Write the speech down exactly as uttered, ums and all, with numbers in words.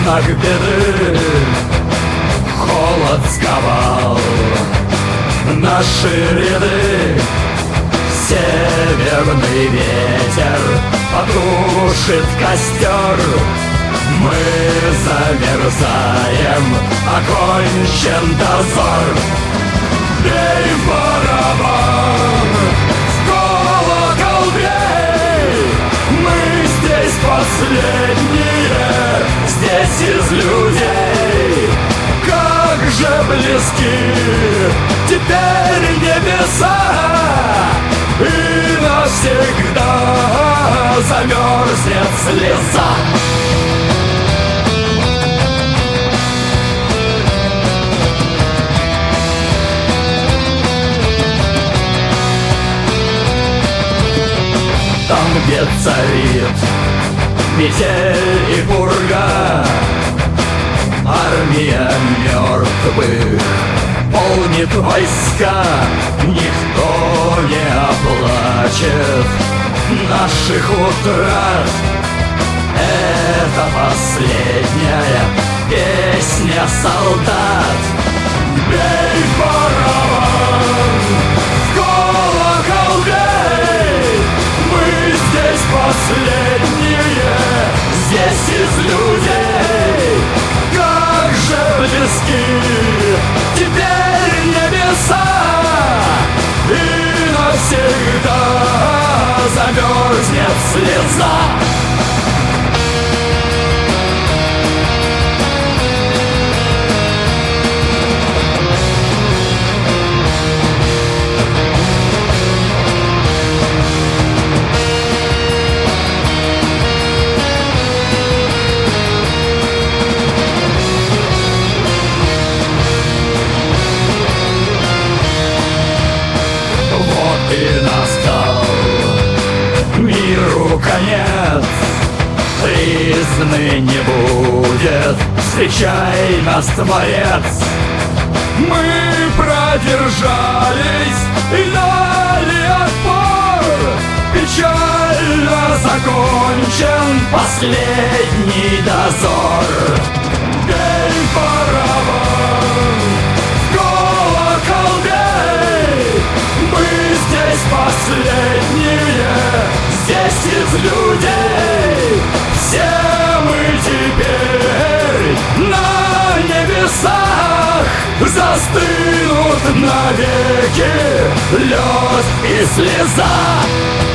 знак беды холод сковал наши ряды. Северный ветер потушит костер. Мы замерзаем, окончен дозор. Бей в барабан, в колокол бей. Мы здесь последние, здесь из людей. Как же близки теперь небеса, и навсегда замерзнет слеза. Там, где царит метель и пурга, армия мертвых полнит войска. Никто не оплачет наших утрат. Это последняя песня солдат. Бей в барабан, в колокол бей. Мы здесь последние, здесь из людей. Как же близки теперь небеса, и навсегда замерзнет слеза. И настал миру конец, призны не будет, встречай нас, Творец. Мы продержались и дали отпор, печально закончен последний дозор. Бей в барабан, в колокол бей. Мы здесь последние, здесь из людей. Все мы теперь на небесах, застынут навеки лед и слеза.